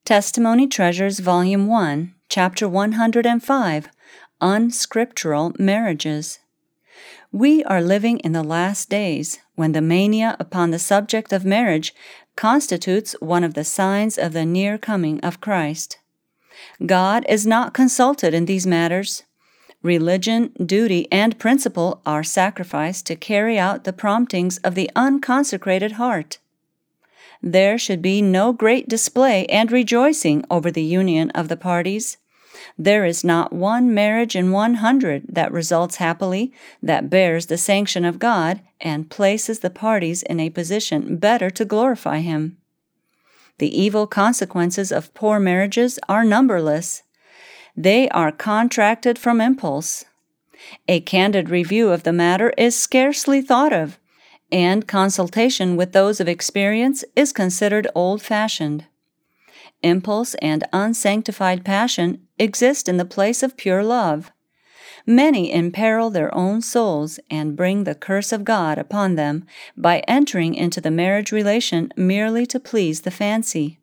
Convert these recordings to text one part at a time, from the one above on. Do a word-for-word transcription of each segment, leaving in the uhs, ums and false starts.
Testimony Treasures, Volume one, Chapter one hundred five, Unscriptural Marriages. We are living in the last days, when the mania upon the subject of marriage constitutes one of the signs of the near coming of Christ. God is not consulted in these matters. Religion, duty, and principle are sacrificed to carry out the promptings of the unconsecrated heart. There should be no great display and rejoicing over the union of the parties. There is not one marriage in one hundred that results happily, that bears the sanction of God, and places the parties in a position better to glorify Him. The evil consequences of poor marriages are numberless. They are contracted from impulse. A candid review of the matter is scarcely thought of, and consultation with those of experience is considered old-fashioned. Impulse and unsanctified passion exist in the place of pure love. Many imperil their own souls and bring the curse of God upon them by entering into the marriage relation merely to please the fancy.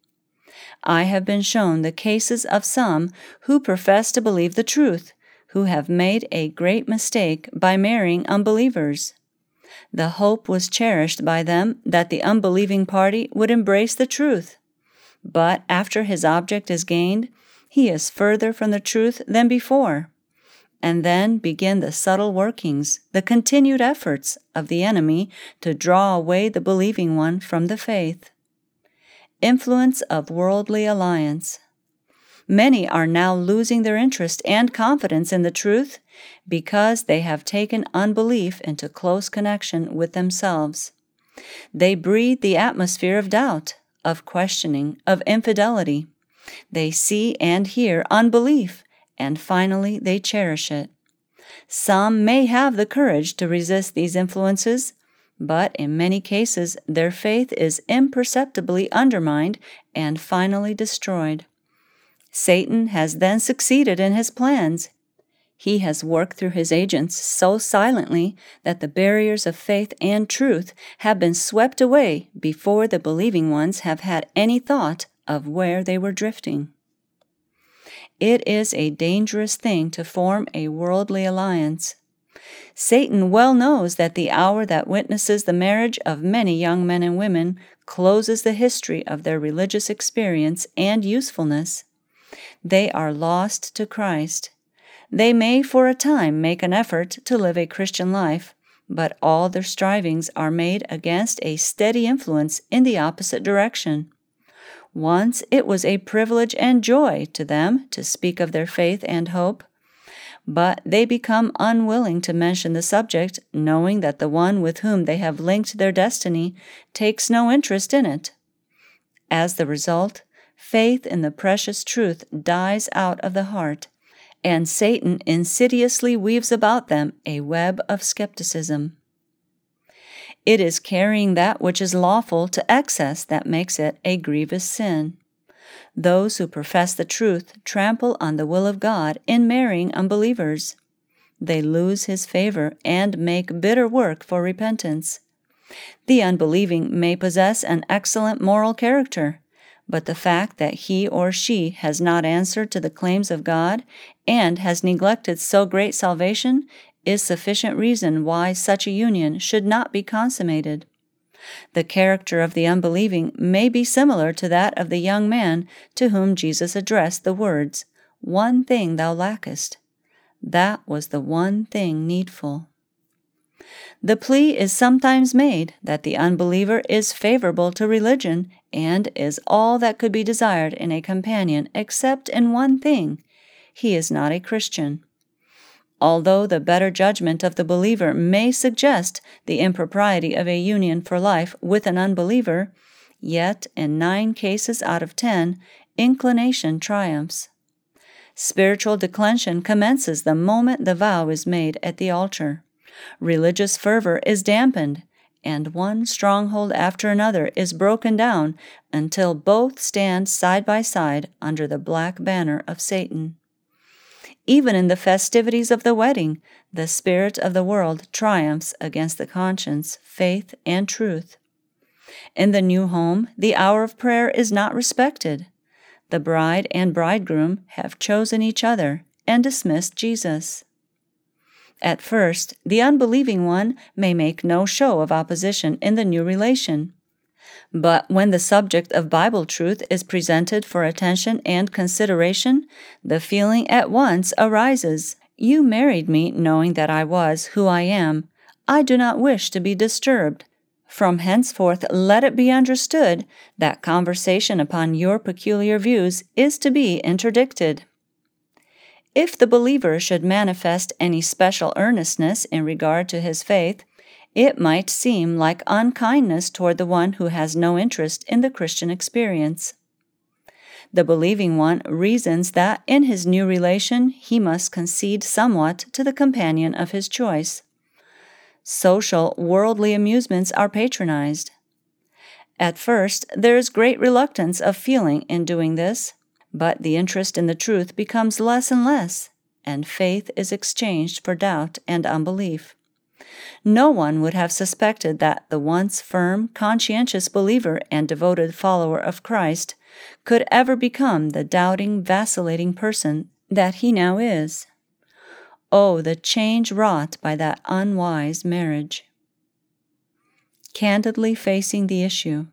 I have been shown the cases of some who profess to believe the truth, who have made a great mistake by marrying unbelievers. The hope was cherished by them that the unbelieving party would embrace the truth. But after his object is gained, he is further from the truth than before. And then begin the subtle workings, the continued efforts of the enemy to draw away the believing one from the faith. Influence of worldly alliance. Many are now losing their interest and confidence in the truth because they have taken unbelief into close connection with themselves. They breathe the atmosphere of doubt, of questioning, of infidelity. They see and hear unbelief, and finally they cherish it. Some may have the courage to resist these influences, but in many cases their faith is imperceptibly undermined and finally destroyed. Satan has then succeeded in his plans. He has worked through his agents so silently that the barriers of faith and truth have been swept away before the believing ones have had any thought of where they were drifting. It is a dangerous thing to form a worldly alliance. Satan well knows that the hour that witnesses the marriage of many young men and women closes the history of their religious experience and usefulness. They are lost to Christ. They may for a time make an effort to live a Christian life, but all their strivings are made against a steady influence in the opposite direction. Once it was a privilege and joy to them to speak of their faith and hope, but they become unwilling to mention the subject, knowing that the one with whom they have linked their destiny takes no interest in it. As the result, faith in the precious truth dies out of the heart, and Satan insidiously weaves about them a web of skepticism. It is carrying that which is lawful to excess that makes it a grievous sin. Those who profess the truth trample on the will of God in marrying unbelievers. They lose His favor and make bitter work for repentance. The unbelieving may possess an excellent moral character, but the fact that he or she has not answered to the claims of God and has neglected so great salvation is sufficient reason why such a union should not be consummated. The character of the unbelieving may be similar to that of the young man to whom Jesus addressed the words, "One thing thou lackest." That was the one thing needful. The plea is sometimes made that the unbeliever is favorable to religion and is all that could be desired in a companion except in one thing: he is not a Christian. Although the better judgment of the believer may suggest the impropriety of a union for life with an unbeliever, yet in nine cases out of ten, inclination triumphs. Spiritual declension commences the moment the vow is made at the altar. Religious fervor is dampened, and one stronghold after another is broken down until both stand side by side under the black banner of Satan. Even in the festivities of the wedding, the spirit of the world triumphs against the conscience, faith, and truth. In the new home, the hour of prayer is not respected. The bride and bridegroom have chosen each other and dismissed Jesus. At first, the unbelieving one may make no show of opposition in the new relation. But when the subject of Bible truth is presented for attention and consideration, the feeling at once arises, "You married me knowing that I was who I am. I do not wish to be disturbed. From henceforth let it be understood that conversation upon your peculiar views is to be interdicted." If the believer should manifest any special earnestness in regard to his faith, it might seem like unkindness toward the one who has no interest in the Christian experience. The believing one reasons that in his new relation he must concede somewhat to the companion of his choice. Social, worldly amusements are patronized. At first, there is great reluctance of feeling in doing this, but the interest in the truth becomes less and less, and faith is exchanged for doubt and unbelief. No one would have suspected that the once firm, conscientious believer and devoted follower of Christ could ever become the doubting, vacillating person that he now is. Oh, the change wrought by that unwise marriage. Candidly facing the issue.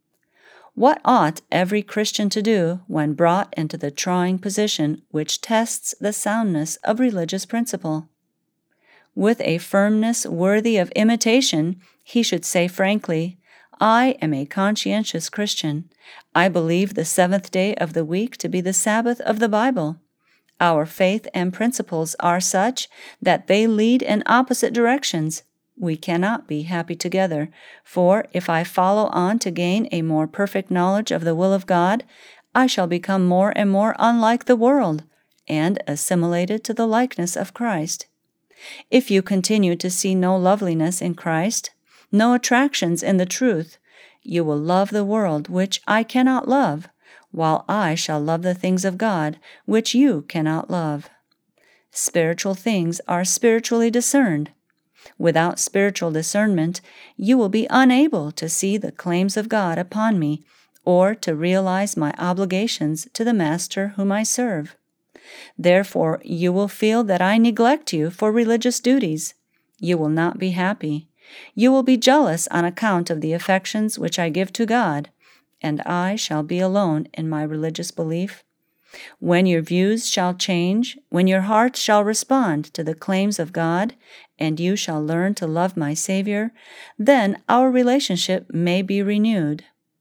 What ought every Christian to do when brought into the trying position which tests the soundness of religious principle? With a firmness worthy of imitation, he should say frankly, "I am a conscientious Christian. I believe the seventh day of the week to be the Sabbath of the Bible. Our faith and principles are such that they lead in opposite directions. We cannot be happy together, for if I follow on to gain a more perfect knowledge of the will of God, I shall become more and more unlike the world, and assimilated to the likeness of Christ. If you continue to see no loveliness in Christ, no attractions in the truth, you will love the world which I cannot love, while I shall love the things of God which you cannot love. Spiritual things are spiritually discerned. Without spiritual discernment, you will be unable to see the claims of God upon me, or to realize my obligations to the Master whom I serve. Therefore, you will feel that I neglect you for religious duties. You will not be happy. You will be jealous on account of the affections which I give to God, and I shall be alone in my religious belief. When your views shall change, when your heart shall respond to the claims of God, and you shall learn to love my Savior, then our relationship may be renewed.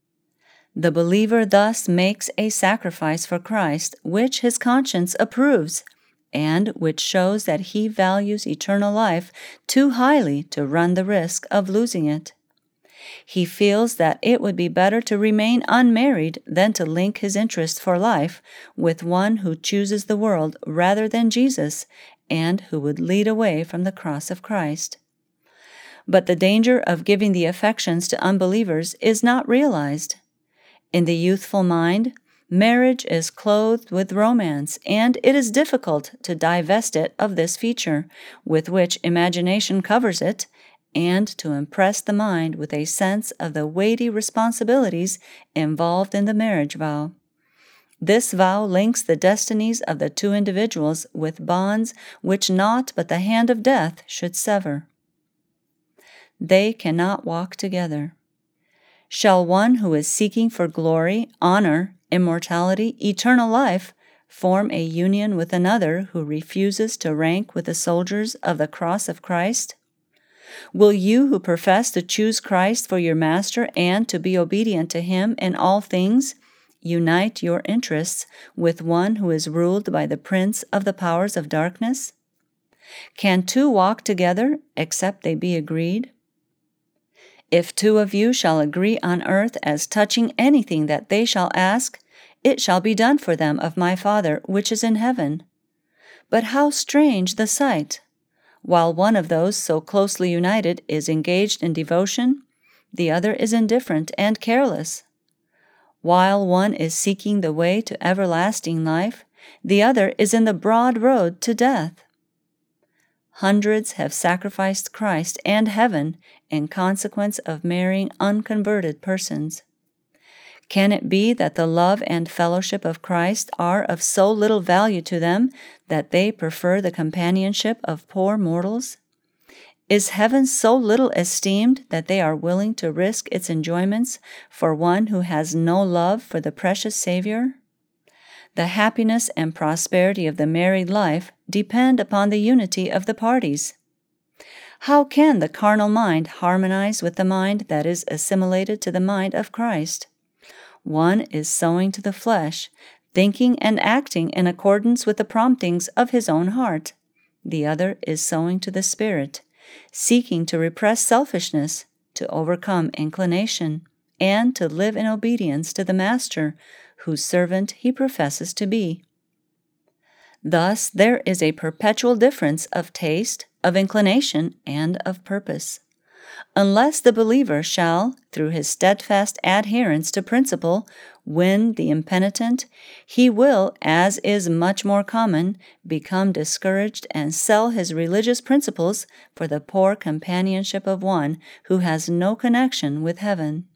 The believer thus makes a sacrifice for Christ which his conscience approves, and which shows that he values eternal life too highly to run the risk of losing it. He feels that it would be better to remain unmarried than to link his interest for life with one who chooses the world rather than Jesus, and who would lead away from the cross of Christ. But the danger of giving the affections to unbelievers is not realized. In the youthful mind, marriage is clothed with romance, and it is difficult to divest it of this feature, with which imagination covers it, and to impress the mind with a sense of the weighty responsibilities involved in the marriage vow. This vow links the destinies of the two individuals with bonds which naught but the hand of death should sever. They cannot walk together. Shall one who is seeking for glory, honor, immortality, eternal life, form a union with another who refuses to rank with the soldiers of the cross of Christ? Will you who profess to choose Christ for your master and to be obedient to him in all things, unite your interests with one who is ruled by the prince of the powers of darkness? Can two walk together except they be agreed? If two of you shall agree on earth as touching anything that they shall ask, it shall be done for them of my Father which is in heaven. But how strange the sight! While one of those so closely united is engaged in devotion, the other is indifferent and careless. While one is seeking the way to everlasting life, the other is in the broad road to death. Hundreds have sacrificed Christ and heaven in consequence of marrying unconverted persons. Can it be that the love and fellowship of Christ are of so little value to them that they prefer the companionship of poor mortals? Is heaven so little esteemed that they are willing to risk its enjoyments for one who has no love for the precious Savior? The happiness and prosperity of the married life depend upon the unity of the parties. How can the carnal mind harmonize with the mind that is assimilated to the mind of Christ? One is sowing to the flesh, thinking and acting in accordance with the promptings of his own heart. The other is sowing to the Spirit, seeking to repress selfishness, to overcome inclination, and to live in obedience to the Master, whose servant he professes to be. Thus there is a perpetual difference of taste, of inclination, and of purpose. Unless the believer shall, through his steadfast adherence to principle, win the impenitent, he will, as is much more common, become discouraged and sell his religious principles for the poor companionship of one who has no connection with heaven.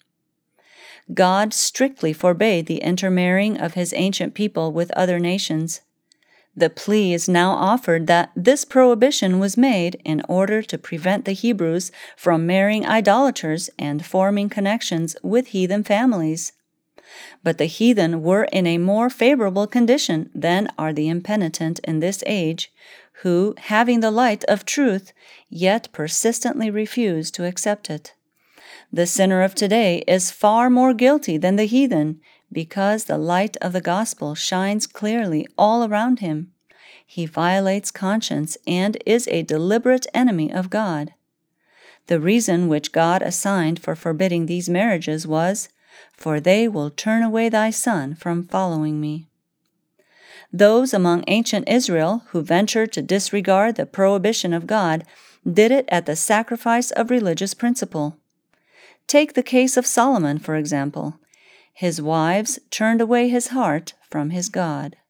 God strictly forbade the intermarrying of his ancient people with other nations. The plea is now offered that this prohibition was made in order to prevent the Hebrews from marrying idolaters and forming connections with heathen families. But the heathen were in a more favorable condition than are the impenitent in this age, who, having the light of truth, yet persistently refuse to accept it. The sinner of today is far more guilty than the heathen, because the light of the gospel shines clearly all around him. He violates conscience and is a deliberate enemy of God. The reason which God assigned for forbidding these marriages was, "For they will turn away thy son from following me." Those among ancient Israel who ventured to disregard the prohibition of God did it at the sacrifice of religious principle. Take the case of Solomon, for example. His wives turned away his heart from his God.